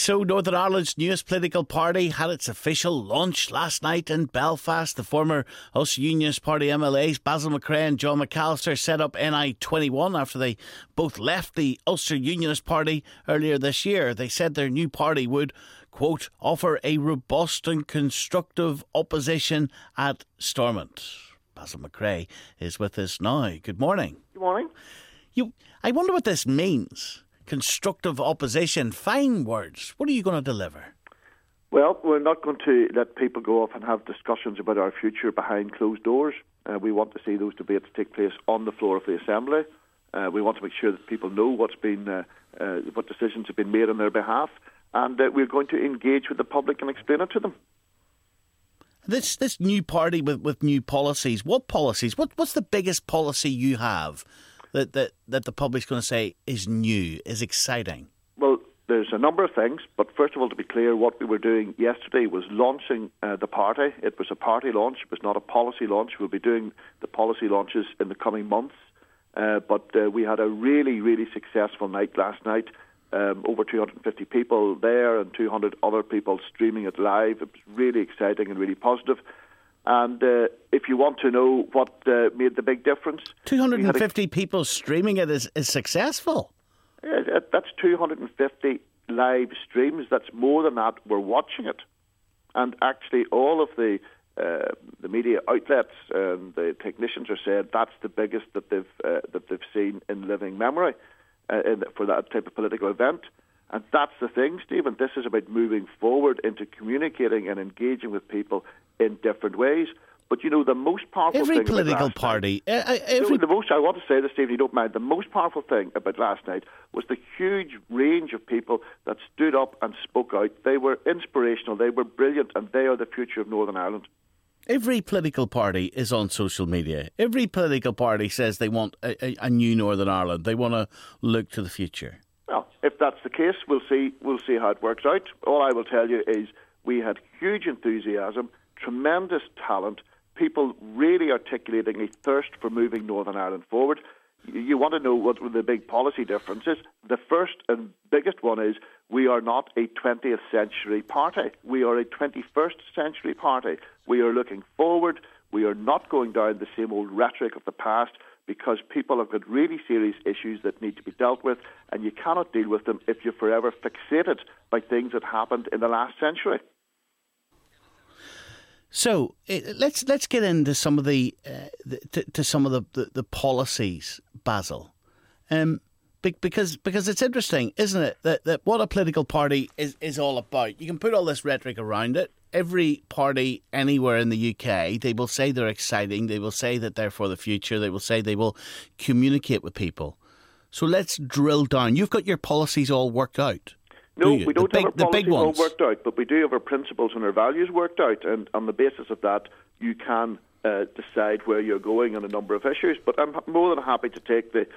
So Northern Ireland's newest political party had its official launch last night in Belfast. The former Ulster Unionist Party MLAs Basil McRae and John McAllister set up NI21 after they both left the Ulster Unionist Party earlier this year. They said their new party would, quote, offer a robust and constructive opposition at Stormont. Basil McRae is with us now. Good morning. Good morning. I wonder what this means. Constructive opposition, fine words. What are you going to deliver? Well, we're not going to let people go off and have discussions about our future behind closed doors. We want to see those debates take place on the floor of the Assembly. We want to make sure that people know what decisions have been made on their behalf, and we're going to engage with the public and explain it to them. This new party with new policies, what policies? What's the biggest policy you have that the public's going to say is new, is exciting? Well, there's a number of things, but first of all, to be clear, what we were doing yesterday was launching the party. It was a party launch. It was not a policy launch. We'll be doing the policy launches in the coming months. But we had a really, really successful night last night. Over 250 people there and 200 other people streaming it live. It was really exciting and really positive. And if you want to know what made the big difference... 250 people streaming it is successful. That's 250 live streams. That's more than that. We're watching it. And actually all of the media outlets and the technicians are saying that's the biggest that they've seen in living memory for that type of political event. And that's the thing, Stephen. This is about moving forward into communicating and engaging with people in different ways. But, you know, the most powerful thing... Every political party... I want to say this, Stephen, you don't mind. The most powerful thing about last night was the huge range of people that stood up and spoke out. They were inspirational, they were brilliant, and they are the future of Northern Ireland. Every political party is on social media. Every political party says they want a new Northern Ireland. They want to look to the future. Well, if that's the case, we'll see how it works out. All I will tell you is we had huge enthusiasm, tremendous talent, people really articulating a thirst for moving Northern Ireland forward. You want to know what the big policy difference is? The first and biggest one is we are not a 20th century party. We are a 21st century party. We are looking forward. We are not going down the same old rhetoric of the past, because people have got really serious issues that need to be dealt with, and you cannot deal with them if you're forever fixated by things that happened in the last century. So let's get into some of the policies, Basil, because it's interesting, isn't it, that what a political party is all about. You can put all this rhetoric around it. Every party anywhere in the UK, they will say they're exciting. They will say that they're for the future. They will say they will communicate with people. So let's drill down. You've got your policies all worked out. No, we don't have our policies all worked out, but we do have our principles and our values worked out. And on the basis of that, you can decide where you're going on a number of issues. But I'm more than happy to take the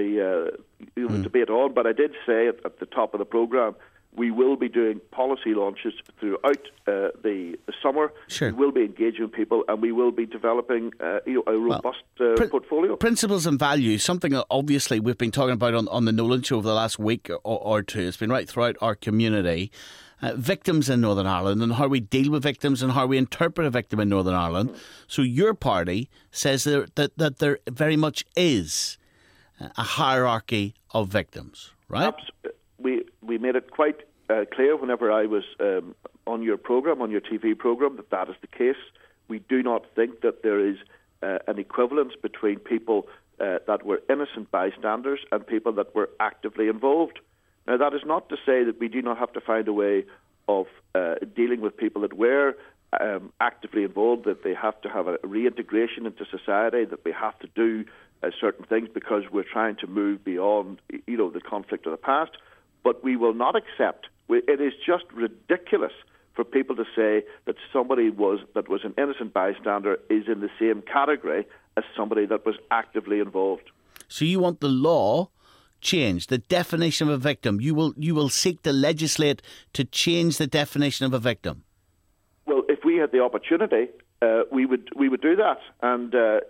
debate on. But I did say at the top of the programme, we will be doing policy launches throughout the summer. Sure. We will be engaging with people, and we will be developing a robust portfolio. Principles and values, something that obviously we've been talking about on the Nolan Show over the last week or two. It's been right throughout our community. Victims in Northern Ireland and how we deal with victims and how we interpret a victim in Northern Ireland. So your party says that there very much is a hierarchy of victims, right? We made it quite clear whenever I was on your programme, on your TV programme, that is the case. We do not think that there is an equivalence between people that were innocent bystanders and people that were actively involved. Now, that is not to say that we do not have to find a way of dealing with people that were actively involved, that they have to have a reintegration into society, that we have to do certain things because we're trying to move beyond, the conflict of the past. But we will not accept. It is just ridiculous for people to say that somebody that was an innocent bystander is in the same category as somebody that was actively involved. So you want the law changed, the definition of a victim. You will seek to legislate to change the definition of a victim. Well, if we had the opportunity, we would do that. And the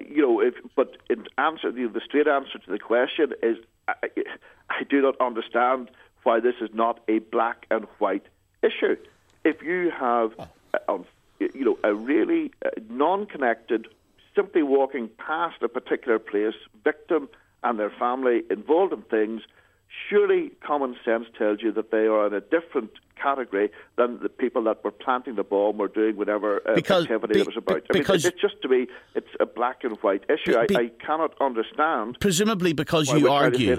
straight answer to the question is, I do not understand why this is not a black and white issue. If you have, a really non-connected, simply walking past a particular place, victim and their family involved in things, surely common sense tells you that they are in a different category than the people that were planting the bomb or doing whatever activity it was about. It's just, to me, it's a black and white issue. I cannot understand. Presumably because you argue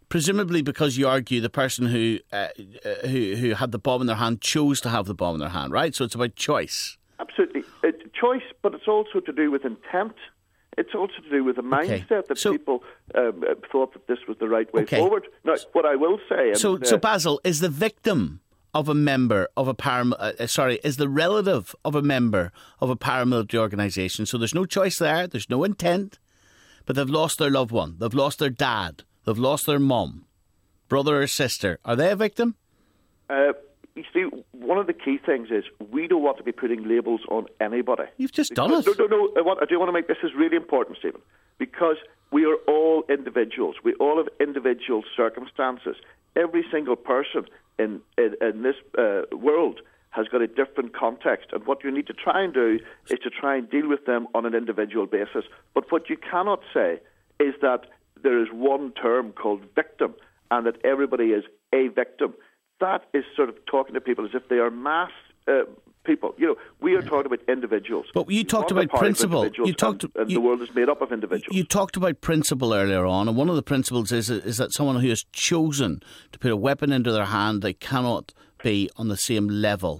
the person who had the bomb in their hand chose to have the bomb in their hand, right? So it's about choice. Absolutely. Choice, but it's also to do with intent. It's also to do with the mindset that people thought that this was the right way forward. Now, what I will say... So Basil, is the victim of a member of a is the relative of a member of a paramilitary organisation, so there's no choice there, there's no intent, but they've lost their loved one, they've lost their dad, they've lost their mum, brother or sister. Are they a victim? You see, one of the key things is we don't want to be putting labels on anybody. You've just done it. No. I do want to make this is really important, Stephen, because we are all individuals. We all have individual circumstances. Every single person in this world has got a different context, and what you need to try and do is to try and deal with them on an individual basis. But what you cannot say is that there is one term called victim and that everybody is a victim. That is sort of talking to people as if they are mass people. We are talking about individuals. But you talked about principle. The world is made up of individuals. You talked about principle earlier on, and one of the principles is that someone who has chosen to put a weapon into their hand, they cannot be on the same level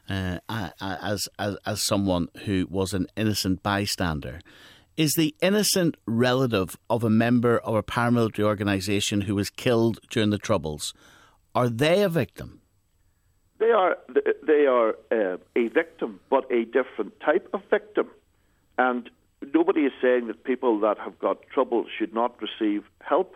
as someone who was an innocent bystander. Is the innocent relative of a member of a paramilitary organisation who was killed during the Troubles, are they a victim? They are a victim, but a different type of victim. And nobody is saying that people that have got trouble should not receive help.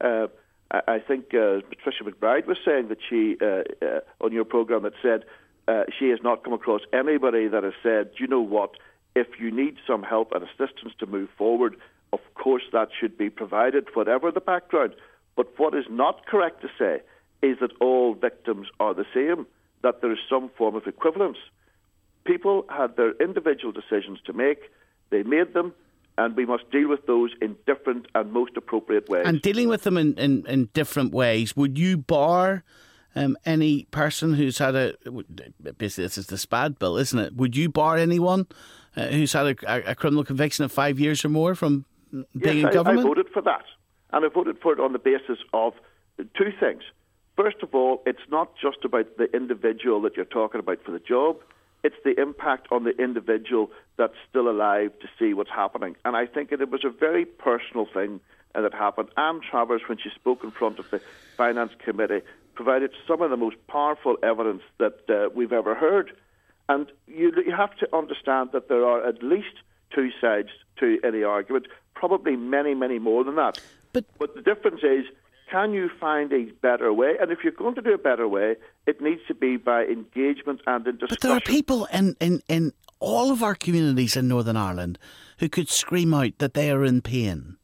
I think Patricia McBride was saying that she, on your programme, that said she has not come across anybody that has said, you know what, if you need some help and assistance to move forward, of course that should be provided, whatever the background. But what is not correct to say is that all victims are the same, that there is some form of equivalence. People had their individual decisions to make, they made them, and we must deal with those in different and most appropriate ways. And dealing with them in different ways, would you bar any person who's had basically this is the SPAD bill, isn't it? Would you bar anyone who's had a criminal conviction of 5 years or more from being in government? I voted for that. And I voted for it on the basis of two things. First of all, it's not just about the individual that you're talking about for the job. It's the impact on the individual that's still alive to see what's happening. And I think it was a very personal thing that happened. Anne Travers, when she spoke in front of the Finance Committee, provided some of the most powerful evidence that we've ever heard. And you have to understand that there are at least two sides to any argument, probably many, many more than that. But the difference is, can you find a better way? And if you're going to do a better way, it needs to be by engagement and in discussion. But there are people in all of our communities in Northern Ireland who could scream out that they are in pain.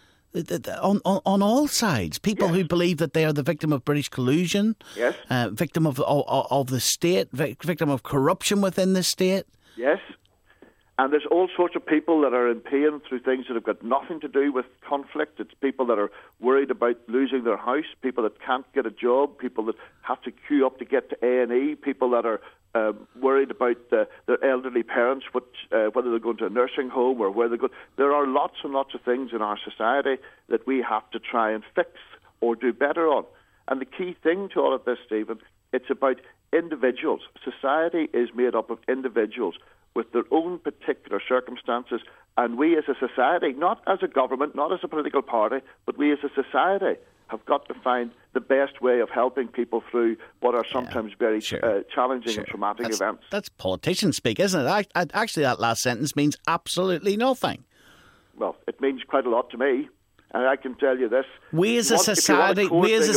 On all sides. People who believe that they are the victim of British collusion, victim of the state, victim of corruption within the state. Yes. And there's all sorts of people that are in pain through things that have got nothing to do with conflict. It's people that are worried about losing their house, people that can't get a job, people that have to queue up to get to A&E, people that are worried about their elderly parents, whether they're going to a nursing home or where they're going. There are lots and lots of things in our society that we have to try and fix or do better on. And the key thing to all of this, Stephen, it's about individuals. Society is made up of individuals with their own particular circumstances, and we as a society, not as a government, not as a political party, but we as a society have got to find the best way of helping people through what are sometimes very challenging and traumatic events. That's politician speak, isn't it? Actually, that last sentence means absolutely nothing. Well, it means quite a lot to me. And I can tell you this. We as a society,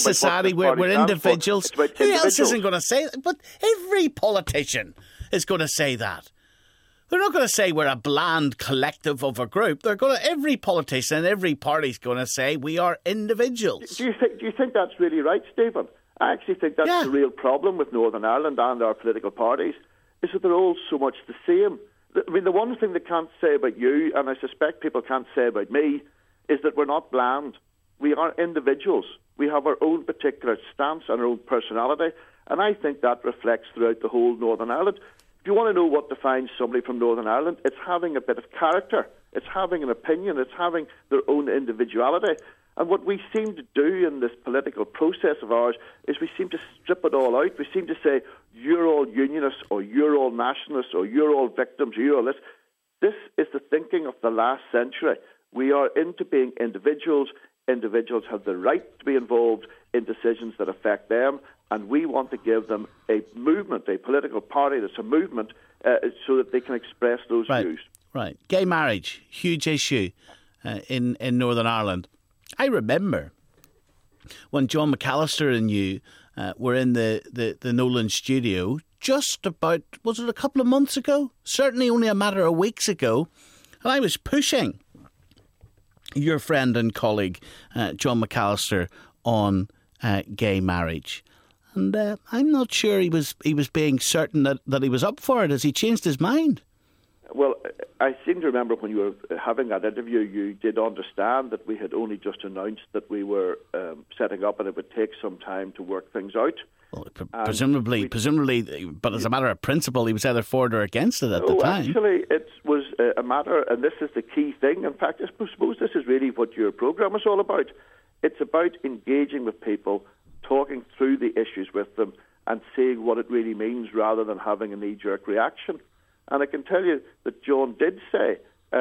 we're individuals. Who else isn't going to say that? But every politician is going to say that. They're not going to say we're a bland collective of a group. Every politician, every party's going to say we are individuals. Do you think that's really right, Stephen? I actually think that's the real problem with Northern Ireland and our political parties, is that they're all so much the same. I mean, the one thing they can't say about you, and I suspect people can't say about me, is that we're not bland. We are individuals. We have our own particular stance and our own personality, and I think that reflects throughout the whole Northern Ireland. If you want to know what defines somebody from Northern Ireland, it's having a bit of character. It's having an opinion. It's having their own individuality. And what we seem to do in this political process of ours is we seem to strip it all out. We seem to say, you're all unionists, or you're all nationalists, or you're all victims, or you're all this. This is the thinking of the last century. We are into being individuals. Individuals have the right to be involved in decisions that affect them, and we want to give them a movement, a political party that's a movement, so that they can express those views. Right. Gay marriage, huge issue in Northern Ireland. I remember when John McAllister and you were in the Nolan studio just about, was it a couple of months ago? Certainly only a matter of weeks ago. And I was pushing your friend and colleague, John McAllister, on gay marriage. And I'm not sure he was being certain that he was up for it. Has he changed his mind? Well, I seem to remember when you were having that interview, you did understand that we had only just announced that we were setting up and it would take some time to work things out. Well, presumably, but as a matter of principle, he was either for it or against it at the time. Actually, it was a matter, and this is the key thing. In fact, I suppose this is really what your programme is all about. It's about engaging with people, talking through the issues with them, and seeing what it really means rather than having a knee-jerk reaction. And I can tell you that John did say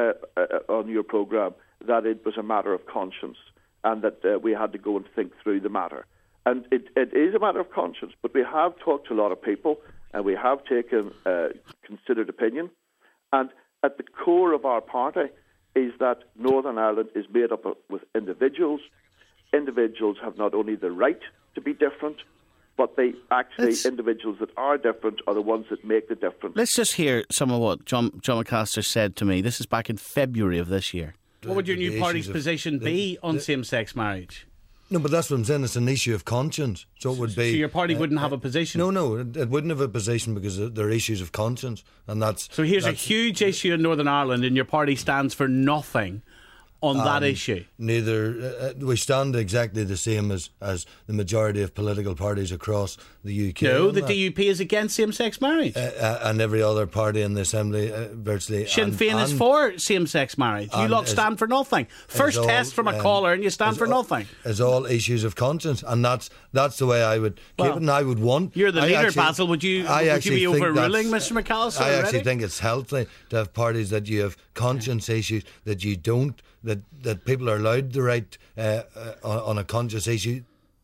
on your programme that it was a matter of conscience and that we had to go and think through the matter. And it is a matter of conscience, but we have talked to a lot of people and we have taken considered opinion. And at the core of our party is that Northern Ireland is made up with individuals. Individuals have not only the right to be different, but individuals that are different are the ones that make the difference. Let's just hear some of what John McAllister said to me. This is back in February of this year. What would your new party's position be on same-sex marriage? No, but that's what I'm saying. It's an issue of conscience. So it would be. So your party wouldn't have a position? No, it wouldn't have a position because there are issues of conscience, and that's. So here's a huge issue in Northern Ireland, and your party stands for nothing on that issue. Neither we stand exactly the same as the majority of political parties across the UK. No, the DUP is against same-sex marriage, and every other party in the Assembly virtually. Sinn Féin is for same-sex marriage. You lot stand for nothing. First test from a caller, and you stand for nothing. It's all issues of conscience, and that's the way I would keep it. And I would want. You're the leader, Basil. Would you be overruling Mr. McAllister? I actually think it's healthy to have parties that you have conscience issues, that you don't. That people are allowed the right on a conscious issue.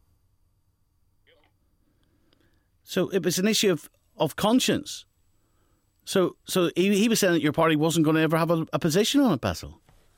So it was an issue of conscience. So he was saying that your party wasn't going to ever have a position on it, Basil.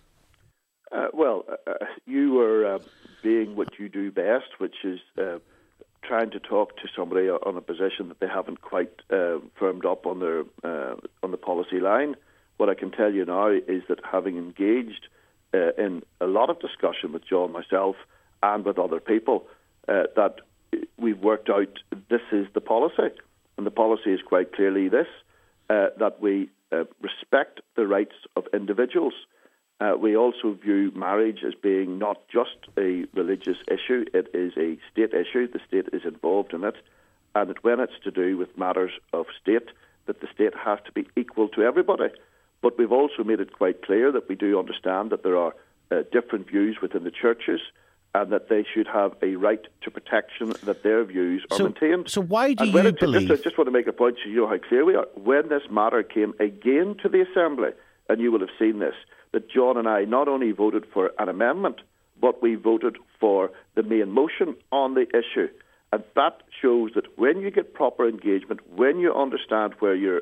You were being what you do best, which is trying to talk to somebody on a position that they haven't quite firmed up on their on the policy line. What I can tell you now is that having engaged in a lot of discussion with John, myself, and with other people, that we've worked out this is the policy. And the policy is quite clearly this, that we respect the rights of individuals. We also view marriage as being not just a religious issue, it is a state issue. The state is involved in it. And that when it's to do with matters of state, that the state has to be equal to everybody. But we've also made it quite clear that we do understand that there are different views within the churches and that they should have a right to protection, that their views are maintained. So why do you believe... I just want to make a point so you know how clear we are. When this matter came again to the Assembly, and you will have seen this, that John and I not only voted for an amendment, but we voted for the main motion on the issue. And that shows that when you get proper engagement, when you understand where your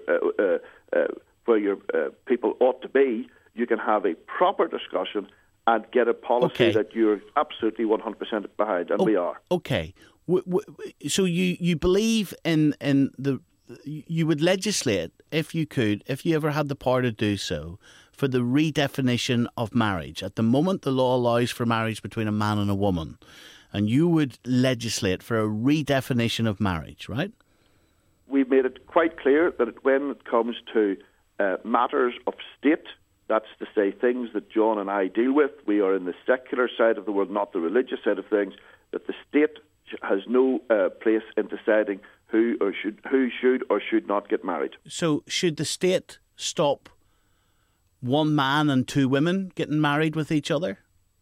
people ought to be, you can have a proper discussion and get a policy that you're absolutely 100% behind, and we are. Okay. So you believe in the... You would legislate, if you could, if you ever had the power to do so, for the redefinition of marriage. At the moment, the law allows for marriage between a man and a woman. and you would legislate for a redefinition of marriage, right? We've made it quite clear that when it comes to matters of state, that's to say things that John and I deal with, we are in the secular side of the world, not the religious side of things, that the state has no place in deciding who should or should not get married. So should the state stop one man and two women getting married with each other?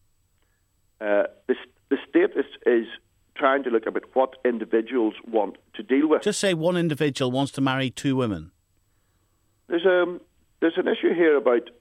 The state is trying to look at what individuals want to deal with. Just say one individual wants to marry two women. There's an issue here about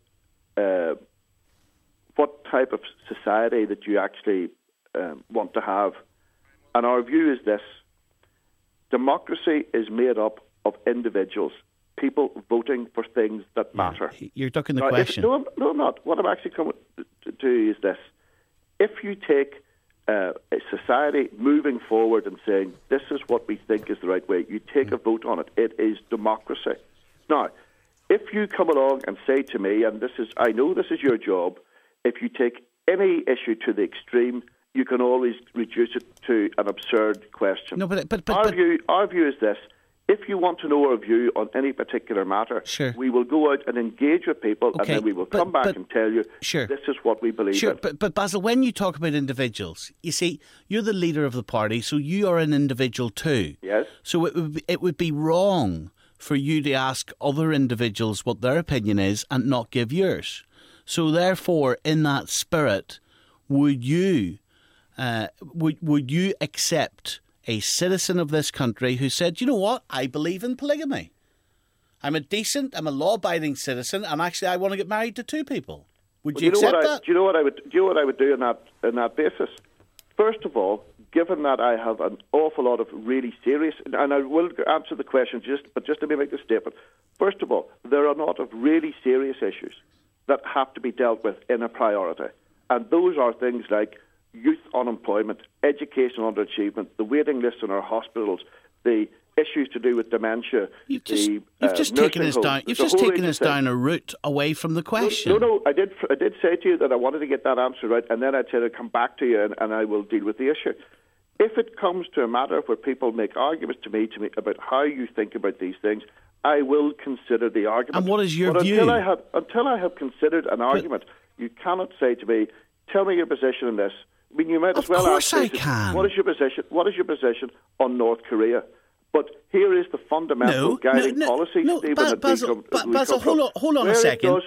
what type of society that you actually want to have. And our view is this. Democracy is made up of individuals, people voting for things that matter. You're ducking the question. No, I'm not. What I'm actually coming to is this. If you take a society moving forward and saying, this is what we think is the right way, you take a vote on it. It is democracy. Now, if you come along and say to me, and I know this is your job, if you take any issue to the extreme, you can always reduce it to an absurd question. No, but our view is this. If you want to know our view on any particular matter, sure, we will go out and engage with people, okay, and then we will come back and tell you, sure, this is what we believe in. But Basil, when you talk about individuals, you see, you're the leader of the party, so you are an individual too. Yes. So it would be wrong for you to ask other individuals what their opinion is and not give yours. So therefore, in that spirit, would you accept a citizen of this country who said, you know what, I believe in polygamy. I'm a law-abiding citizen, and actually I want to get married to two people. Would you accept that? Do you know what I would do in that basis? First of all, given that I have an awful lot of really serious, and I will answer the question, but just let me make the statement. First of all, there are a lot of really serious issues that have to be dealt with in a priority. And those are things like youth unemployment, educational underachievement, the waiting lists in our hospitals, the issues to do with dementia. You've just taken us down a route away from the question. No, I did say to you that I wanted to get that answer right, and then I said I'd come back to you and I will deal with the issue. If it comes to a matter where people make arguments to me about how you think about these things, I will consider the argument. And what is your view? Until I have considered an argument, you cannot say to me, tell me your position on this. I mean, you might as well ask. Of course I can. What is your position on North Korea? But here is the fundamental guiding policy, Stephen. Basil, hold on a second.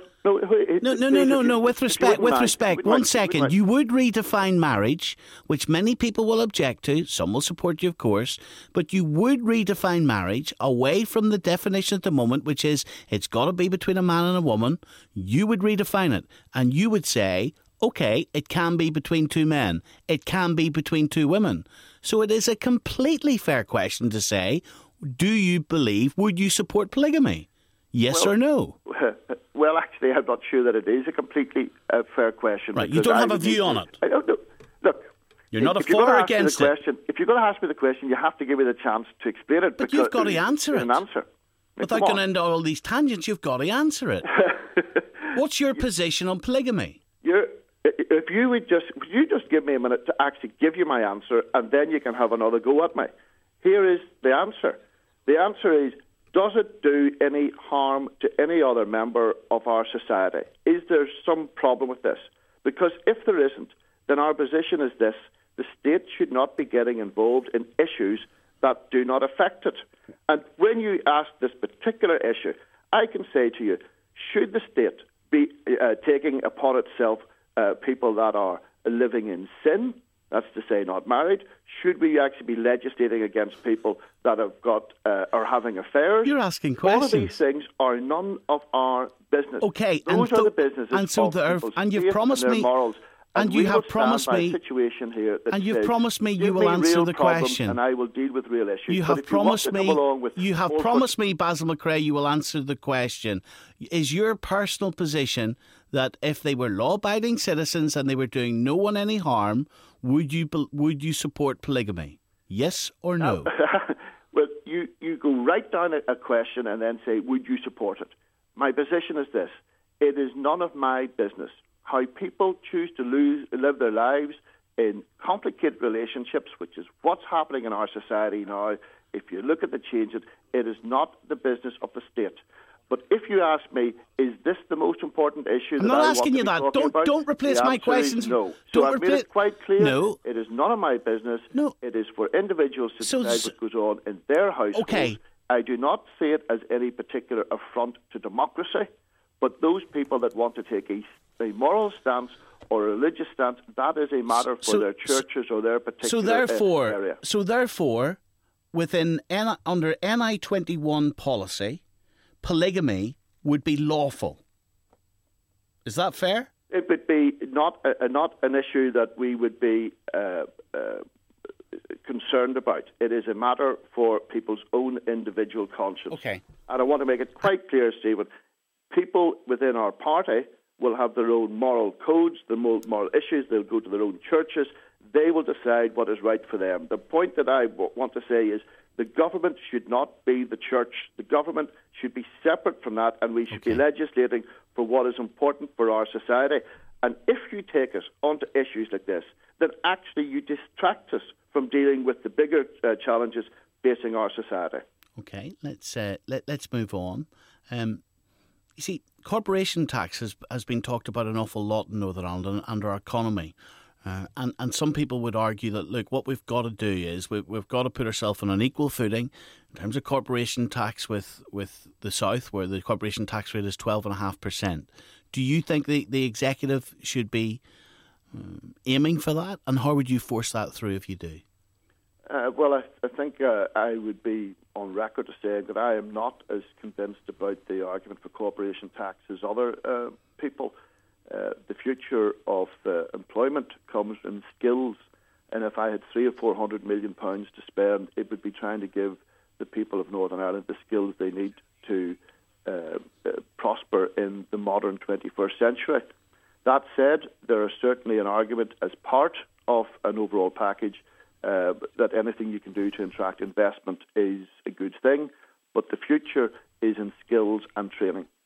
No. With respect. 1 second. You would redefine marriage, which many people will object to. Some will support you, of course. But you would redefine marriage away from the definition at the moment, which is it's got to be between a man and a woman. You would redefine it, and you would say, OK, it can be between two men. It can be between two women. So it is a completely fair question to say, would you support polygamy? Yes or no? Well, actually, I'm not sure that it is a completely fair question. Right, you don't have a view on it. I don't know. Look, you're not for or against it. If you're going to ask me the question, you have to give me the chance to explain it. But you've got to answer it. An answer. Without going into all these tangents, you've got to answer it. What's your position on polygamy? If you just give me a minute to actually give you my answer, and then you can have another go at me. Here is the answer. The answer is, does it do any harm to any other member of our society? Is there some problem with this? Because if there isn't, then our position is this: the state should not be getting involved in issues that do not affect it. And when you ask this particular issue, I can say to you, should the state be taking upon itself people that are living in sin, that's to say not married? Should we actually be legislating against people that have got are having affairs? You're asking questions. All of these things are none of our business. Okay, those are the businesses and you've promised me morals. And you have promised me situation here that and you've says, promised me you will answer the question, and I will deal with real issues. You have promised me. You have promised me, Basil McRae, you will answer the question. Is your personal position that if they were law-abiding citizens and they were doing no one any harm, would you support polygamy? Yes or no? Well, you go right down a question and then say, would you support it? My position is this: it is none of my business how people choose to live their lives, in complicated relationships, which is what's happening in our society now. If you look at the changes, it is not the business of the state. But if you ask me, is this the most important issue? I'm not asking you that. Don't replace my questions. No. So I've made it quite clear. No. It is none of my business. No. It is for individuals to decide what goes on in their households. Okay. I do not see it as any particular affront to democracy, but those people that want to take a moral stance or a religious stance, that is a matter for their churches or their particular area. So therefore, under NI 21 policy, polygamy would be lawful. Is that fair? It would be not an issue that we would be concerned about. It is a matter for people's own individual conscience. Okay. And I want to make it quite clear, Stephen, people within our party will have their own moral codes, their moral issues. They'll go to their own churches. They will decide what is right for them. The point that I want to say is the government should not be the church. The government should be separate from that, and we should be legislating for what is important for our society. And if you take us onto issues like this, then actually you distract us from dealing with the bigger challenges facing our society. Okay, let's move on. You see, corporation tax has been talked about an awful lot in Northern Ireland and our economy. And some people would argue that, look, what we've got to do is we've got to put ourselves on an equal footing in terms of corporation tax with the South, where the corporation tax rate is 12.5%. Do you think the executive should be aiming for that? And how would you force that through if you do? Well, I think I would be on record to say that I am not as convinced about the argument for corporation tax as other people. The future of employment comes in skills, and if I had £300 or £400 million to spend, it would be trying to give the people of Northern Ireland the skills they need to prosper in the modern 21st century. That said, there is certainly an argument as part of an overall package that anything you can do to attract investment is a good thing, but the future is in skills and training.